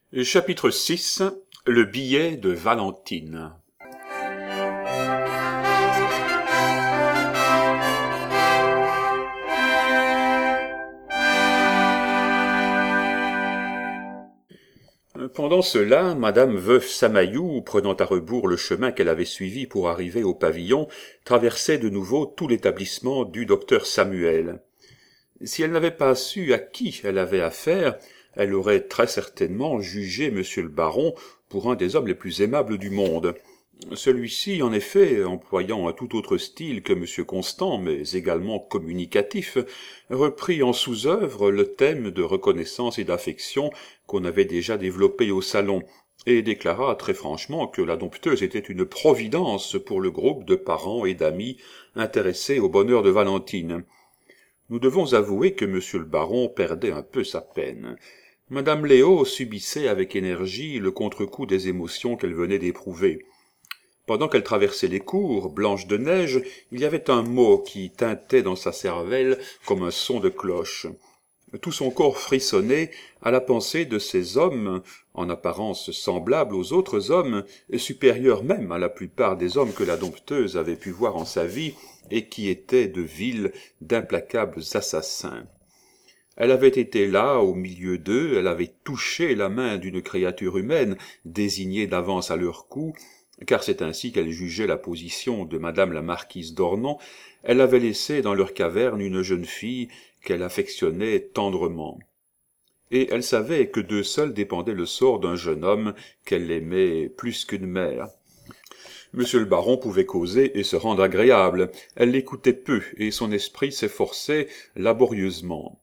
Chapitre 6. Le billet de Valentine. Pendant cela, madame Veuve Samaillou, prenant à rebours le chemin qu'elle avait suivi pour arriver au pavillon, traversait de nouveau tout l'établissement du docteur Samuel. Si elle n'avait pas su à qui elle avait affaire, elle aurait très certainement jugé monsieur le baron pour un des hommes les plus aimables du monde. Celui-ci, en effet, employant un tout autre style que monsieur Constant, mais également communicatif, reprit en sous-œuvre le thème de reconnaissance et d'affection qu'on avait déjà développé au salon, et déclara très franchement que la dompteuse était une providence pour le groupe de parents et d'amis intéressés au bonheur de Valentine. Nous devons avouer que monsieur le baron perdait un peu sa peine. Madame Léo subissait avec énergie le contre-coup des émotions qu'elle venait d'éprouver. Pendant qu'elle traversait les cours, blanches de neige, il y avait un mot qui tintait dans sa cervelle comme un son de cloche. Tout son corps frissonnait à la pensée de ces hommes, en apparence semblables aux autres hommes, supérieurs même à la plupart des hommes que la dompteuse avait pu voir en sa vie, et qui étaient de vils, d'implacables assassins. Elle avait été là, au milieu d'eux, elle avait touché la main d'une créature humaine, désignée d'avance à leur cou, car c'est ainsi qu'elle jugeait la position de madame la marquise d'Ornans. Elle avait laissé dans leur caverne une jeune fille qu'elle affectionnait tendrement. Et elle savait que d'eux seuls dépendait le sort d'un jeune homme qu'elle aimait plus qu'une mère. Monsieur le baron pouvait causer et se rendre agréable. Elle l'écoutait peu, et son esprit s'efforçait laborieusement.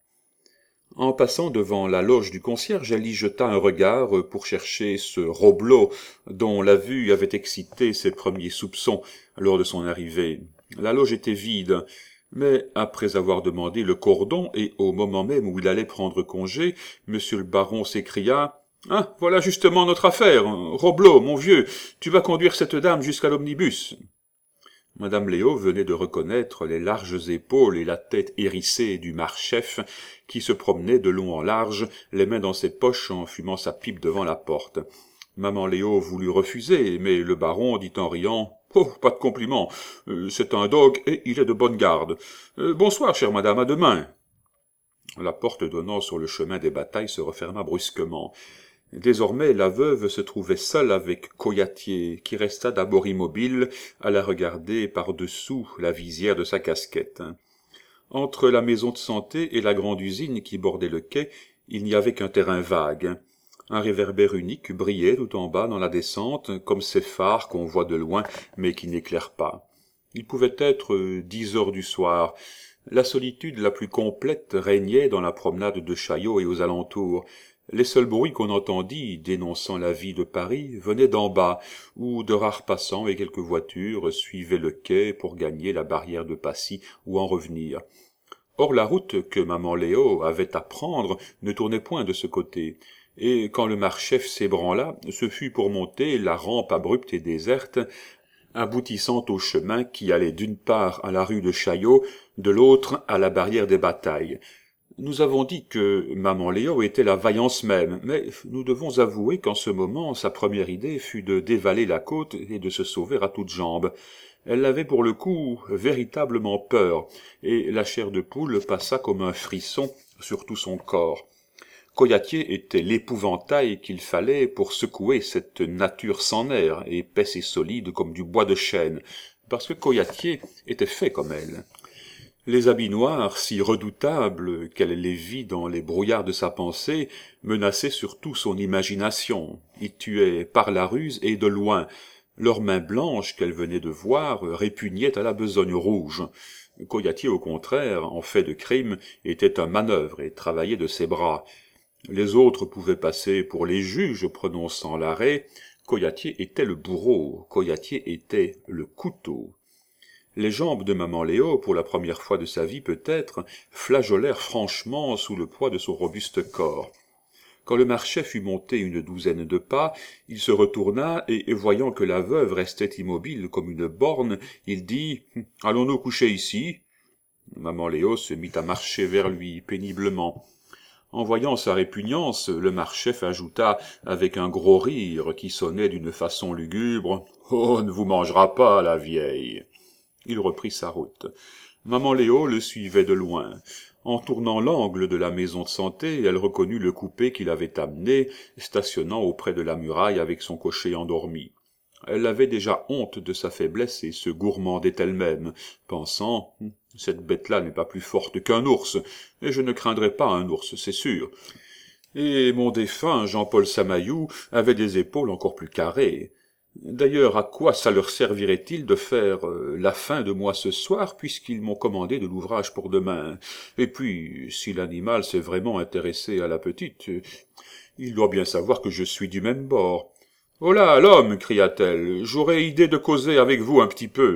En passant devant la loge du concierge, elle y jeta un regard pour chercher ce Roblot dont la vue avait excité ses premiers soupçons lors de son arrivée. La loge était vide, mais après avoir demandé le cordon et au moment même où il allait prendre congé, monsieur le baron s'écria « Ah, voilà justement notre affaire. Roblot, mon vieux, tu vas conduire cette dame jusqu'à l'omnibus. » Madame Léo venait de reconnaître les larges épaules et la tête hérissée du marchef qui se promenait de long en large, les mains dans ses poches en fumant sa pipe devant la porte. Maman Léo voulut refuser, mais le baron dit en riant « Oh, pas de compliment, c'est un dogue et il est de bonne garde. Bonsoir, chère madame, à demain. » La porte donnant sur le chemin des batailles se referma brusquement. Désormais, la veuve se trouvait seule avec Coyatier, qui resta d'abord immobile, à la regarder par-dessous la visière de sa casquette. Entre la maison de santé et la grande usine qui bordait le quai, il n'y avait qu'un terrain vague. Un réverbère unique brillait tout en bas dans la descente, comme ces phares qu'on voit de loin, mais qui n'éclairent pas. Il pouvait être 10 heures du soir. La solitude la plus complète régnait dans la promenade de Chaillot et aux alentours. Les seuls bruits qu'on entendit, dénonçant la vie de Paris, venaient d'en bas, où de rares passants et quelques voitures suivaient le quai pour gagner la barrière de Passy ou en revenir. Or la route que maman Léo avait à prendre ne tournait point de ce côté, et quand le marchef s'ébranla, ce fut pour monter la rampe abrupte et déserte, aboutissant au chemin qui allait d'une part à la rue de Chaillot, de l'autre à la barrière des Batailles. Nous avons dit que maman Léo était la vaillance même, mais nous devons avouer qu'en ce moment sa première idée fut de dévaler la côte et de se sauver à toutes jambes. Elle avait pour le coup véritablement peur, et la chair de poule passa comme un frisson sur tout son corps. Coyatier était l'épouvantail qu'il fallait pour secouer cette nature sans nerfs, épaisse et solide comme du bois de chêne, parce que Coyatier était fait comme elle. Les habits noirs, si redoutables qu'elle les vit dans les brouillards de sa pensée, menaçaient surtout son imagination. Ils tuaient par la ruse et de loin. Leurs mains blanches qu'elle venait de voir répugnaient à la besogne rouge. Coyatier, au contraire, en fait de crime, était un manœuvre et travaillait de ses bras. Les autres pouvaient passer pour les juges prononçant l'arrêt. Coyatier était le bourreau, Coyatier était le couteau. Les jambes de maman Léo, pour la première fois de sa vie peut-être, flageolèrent franchement sous le poids de son robuste corps. Quand le marchef eut monté une douzaine de pas, il se retourna, et voyant que la veuve restait immobile comme une borne, il dit « Allons-nous coucher ici ?» Maman Léo se mit à marcher vers lui péniblement. En voyant sa répugnance, le marchef ajouta avec un gros rire qui sonnait d'une façon lugubre « Oh, ne vous mangera pas, la vieille !» Il reprit sa route. Maman Léo le suivait de loin. En tournant l'angle de la maison de santé, elle reconnut le coupé qu'il avait amené, stationnant auprès de la muraille avec son cocher endormi. Elle avait déjà honte de sa faiblesse et se gourmandait elle-même, pensant « Cette bête-là n'est pas plus forte qu'un ours, et je ne craindrai pas un ours, c'est sûr. » Et mon défunt Jean-Paul Samaillou avait des épaules encore plus carrées. D'ailleurs, à quoi ça leur servirait-il de faire la fin de moi ce soir, puisqu'ils m'ont commandé de l'ouvrage pour demain? Et puis, si l'animal s'est vraiment intéressé à la petite, il doit bien savoir que je suis du même bord. « Oh là, l'homme !» cria-t-elle, « j'aurais idée de causer avec vous un petit peu. »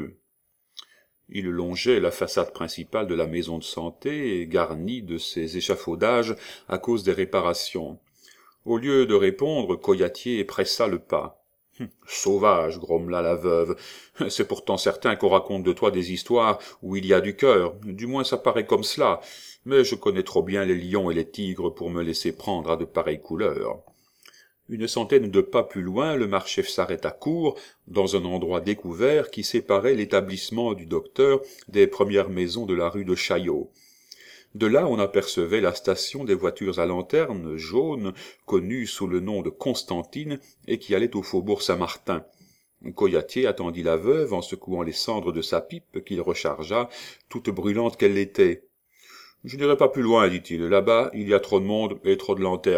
Il longeait la façade principale de la maison de santé, garnie de ses échafaudages à cause des réparations. Au lieu de répondre, Coyatier pressa le pas. « Sauvage !» grommela la veuve. « C'est pourtant certain qu'on raconte de toi des histoires où il y a du cœur, du moins ça paraît comme cela, mais je connais trop bien les lions et les tigres pour me laisser prendre à de pareilles couleurs. » Une centaine de pas plus loin, le marchef s'arrêta court, dans un endroit découvert qui séparait l'établissement du docteur des premières maisons de la rue de Chaillot. De là, on apercevait la station des voitures à lanterne jaune, connue sous le nom de Constantine, et qui allait au faubourg Saint-Martin. Coyatier attendit la veuve en secouant les cendres de sa pipe qu'il rechargea, toute brûlante qu'elle l'était. « Je n'irai pas plus loin, dit-il. Là-bas, il y a trop de monde et trop de lanternes. »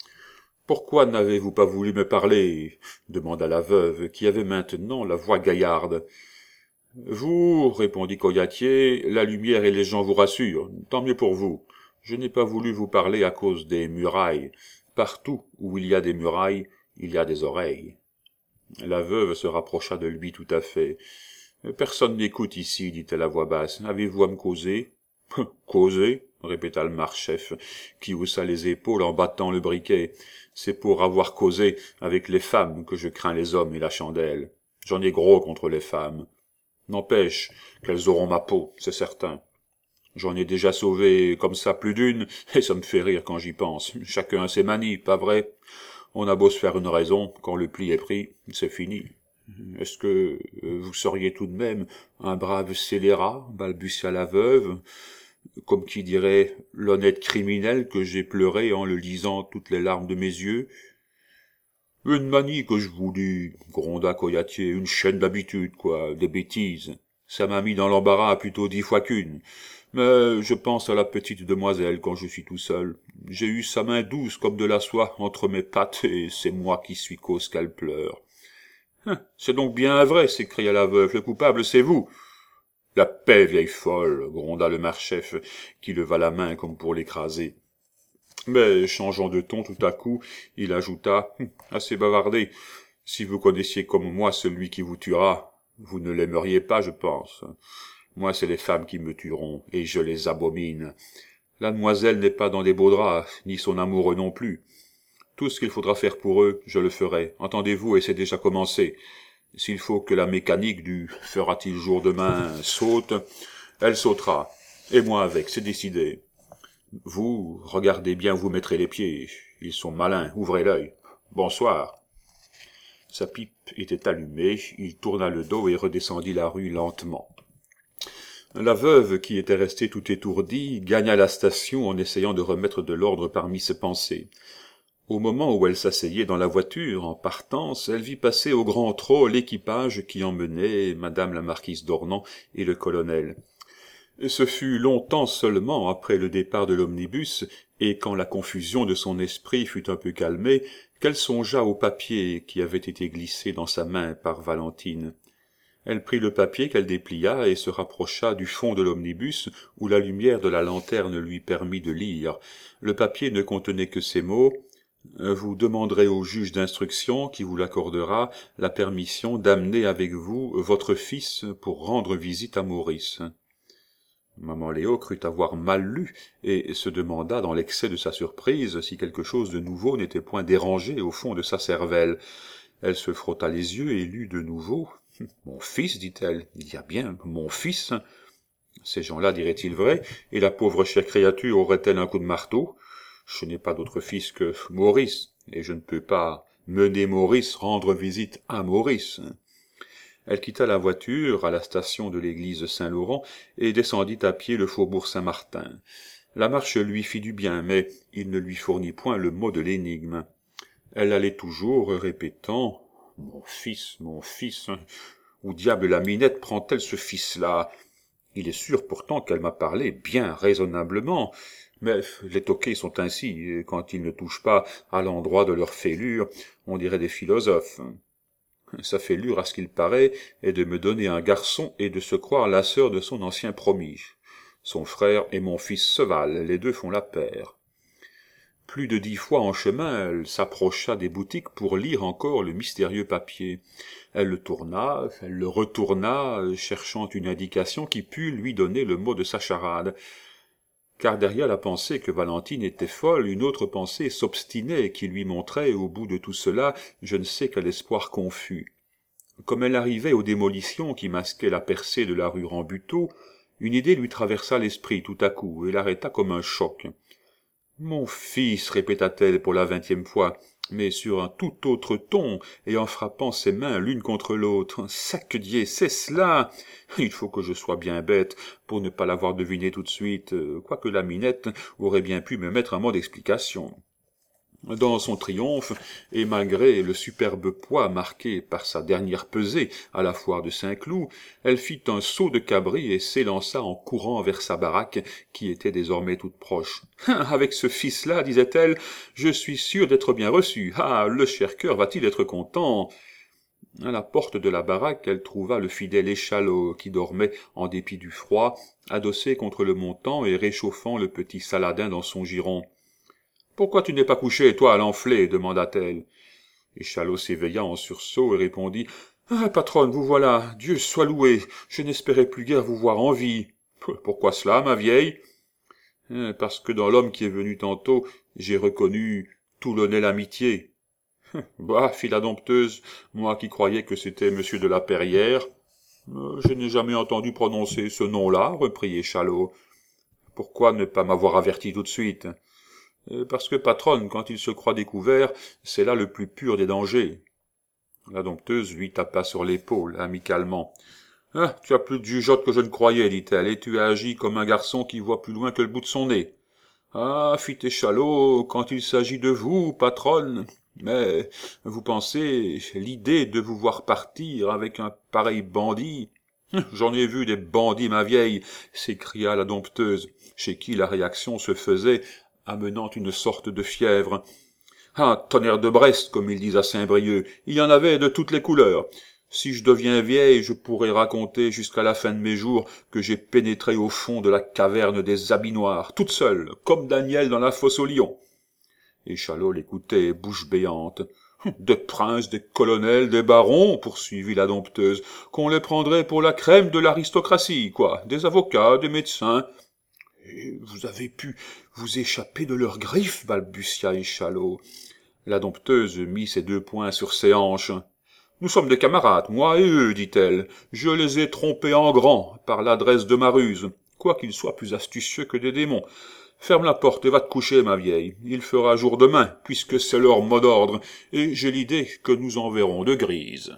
« Pourquoi n'avez-vous pas voulu me parler ?» demanda la veuve, qui avait maintenant la voix gaillarde. « Vous, répondit Coyatier, la lumière et les gens vous rassurent, tant mieux pour vous. Je n'ai pas voulu vous parler à cause des murailles. Partout où il y a des murailles, il y a des oreilles. » La veuve se rapprocha de lui tout à fait. « Personne n'écoute ici, dit-elle à voix basse. Avez-vous à me causer ?»« Causer ?» répéta le marchef, qui haussa les épaules en battant le briquet. « C'est pour avoir causé avec les femmes que je crains les hommes et la chandelle. J'en ai gros contre les femmes. N'empêche qu'elles auront ma peau, c'est certain. J'en ai déjà sauvé comme ça plus d'une, et ça me fait rire quand j'y pense. Chacun a ses manies, pas vrai? On a beau se faire une raison, quand le pli est pris, c'est fini. » « Est-ce que vous seriez tout de même un brave scélérat ?» balbutia la veuve, comme qui dirait l'honnête criminel que j'ai pleuré en le lisant toutes les larmes de mes yeux. « Une manie que je vous dis, » gronda Coyatier, « une chaîne d'habitude, quoi, des bêtises. Ça m'a mis dans l'embarras plutôt 10 fois qu'une. Mais je pense à la petite demoiselle quand je suis tout seul. J'ai eu sa main douce comme de la soie entre mes pattes, et c'est moi qui suis cause qu'elle pleure. »« C'est donc bien vrai, » s'écria la veuve, « le coupable c'est vous. » « La paix, vieille folle !» gronda le marchef, qui leva la main comme pour l'écraser. Mais, changeant de ton tout à coup, il ajouta « Assez bavardé. Si vous connaissiez comme moi celui qui vous tuera, vous ne l'aimeriez pas, je pense. Moi, c'est les femmes qui me tueront, et je les abomine. La demoiselle n'est pas dans des beaux draps, ni son amoureux non plus. Tout ce qu'il faudra faire pour eux, je le ferai. Entendez-vous, et c'est déjà commencé. S'il faut que la mécanique du « fera-t-il jour demain » saute, elle sautera, et moi avec, c'est décidé. Vous, regardez bien où vous mettrez les pieds, ils sont malins, ouvrez l'œil. Bonsoir. Sa pipe était allumée, il tourna le dos et redescendit la rue lentement. La veuve, qui était restée tout étourdie, gagna la station en essayant de remettre de l'ordre parmi ses pensées. Au moment où elle s'asseyait dans la voiture, en partance, elle vit passer au grand trot l'équipage qui emmenait madame la marquise d'Ornans et le colonel. Ce fut longtemps seulement après le départ de l'omnibus, et quand la confusion de son esprit fut un peu calmée, qu'elle songea au papier qui avait été glissé dans sa main par Valentine. Elle prit le papier qu'elle déplia et se rapprocha du fond de l'omnibus où la lumière de la lanterne lui permit de lire. Le papier ne contenait que ces mots: vous demanderez au juge d'instruction qui vous l'accordera la permission d'amener avec vous votre fils pour rendre visite à Maurice. Maman Léo crut avoir mal lu et se demanda dans l'excès de sa surprise si quelque chose de nouveau n'était point dérangé au fond de sa cervelle. Elle se frotta les yeux et lut de nouveau. « Mon fils, dit-elle, il y a bien mon fils. Ces gens-là diraient-ils vrai, et la pauvre chère créature aurait-elle un coup de marteau? Je n'ai pas d'autre fils que Maurice, et je ne peux pas mener Maurice rendre visite à Maurice. » Elle quitta la voiture à la station de l'église Saint-Laurent et descendit à pied le faubourg Saint-Martin. La marche lui fit du bien, mais il ne lui fournit point le mot de l'énigme. Elle allait toujours répétant « Mon fils, où diable la Minette prend-elle ce fils-là ? Il est sûr pourtant qu'elle m'a parlé bien raisonnablement, mais les toqués sont ainsi, et quand ils ne touchent pas à l'endroit de leur fêlure, on dirait des philosophes. Sa fêlure, à ce qu'il paraît, est de me donner un garçon et de se croire la sœur de son ancien promis. Son frère et mon fils se valent, les deux font la paire. » Plus de 10 fois en chemin, elle s'approcha des boutiques pour lire encore le mystérieux papier. Elle le tourna, elle le retourna, cherchant une indication qui pût lui donner le mot de sa charade. Car derrière la pensée que Valentine était folle, une autre pensée s'obstinait qui lui montrait, au bout de tout cela, je ne sais quel espoir confus. Comme elle arrivait aux démolitions qui masquaient la percée de la rue Rambuteau, une idée lui traversa l'esprit tout à coup et l'arrêta comme un choc. « Mon fils, répéta-t-elle pour la 20e fois, mais sur un tout autre ton, et en frappant ses mains l'une contre l'autre. « Sacdié, c'est cela! Il faut que je sois bien bête pour ne pas l'avoir deviné tout de suite, quoique la Minette aurait bien pu me mettre un mot d'explication. » Dans son triomphe, et malgré le superbe poids marqué par sa dernière pesée à la foire de Saint-Cloud, elle fit un saut de cabri et s'élança en courant vers sa baraque, qui était désormais toute proche. « Avec ce fils-là, disait-elle, je suis sûre d'être bien reçue. Ah, le cher cœur va-t-il être content ?» À la porte de la baraque, elle trouva le fidèle échalot, qui dormait, en dépit du froid, adossé contre le montant et réchauffant le petit Saladin dans son giron. « Pourquoi tu n'es pas couché, toi, l'enflé ?» demanda-t-elle. Échalot s'éveilla en sursaut et répondit « Ah, patronne, vous voilà, Dieu soit loué, je n'espérais plus guère vous voir en vie. »« Pourquoi cela, ma vieille ?»« Parce que dans l'homme qui est venu tantôt, j'ai reconnu tout l'honnête amitié. »« Bah, fit la dompteuse, moi qui croyais que c'était monsieur de la Perrière. »« Je n'ai jamais entendu prononcer ce nom-là, reprit Échalot. »« Pourquoi ne pas m'avoir averti tout de suite ? » Parce que, patronne, quand il se croit découvert, c'est là le plus pur des dangers. La dompteuse lui tapa sur l'épaule, amicalement. « Ah, tu as plus de jugeote que je ne croyais, dit-elle, et tu as agi comme un garçon qui voit plus loin que le bout de son nez. Ah, fit Échalot, quand il s'agit de vous, patronne, mais vous pensez, l'idée de vous voir partir avec un pareil bandit. »« J'en ai vu des bandits, ma vieille, s'écria la dompteuse, chez qui la réaction se faisait, amenant une sorte de fièvre. « Ah, tonnerre de Brest, comme ils disent à Saint-Brieuc, il y en avait de toutes les couleurs. Si je deviens vieille, je pourrai raconter jusqu'à la fin de mes jours que j'ai pénétré au fond de la caverne des habits noirs, toute seule, comme Daniel dans la fosse aux lions. » Échalot l'écoutait, bouche béante. « Des princes, des colonels, des barons, poursuivit la dompteuse, qu'on les prendrait pour la crème de l'aristocratie, quoi, des avocats, des médecins. »« Et vous avez pu vous échapper de leurs griffes, balbutia Échalot. La dompteuse mit ses 2 poings sur ses hanches. « Nous sommes des camarades, moi et eux, dit-elle. Je les ai trompés en grand, par l'adresse de ma ruse, quoiqu'ils soient plus astucieux que des démons. Ferme la porte et va te coucher, ma vieille. Il fera jour demain, puisque c'est leur mot d'ordre, et j'ai l'idée que nous en verrons de grises. »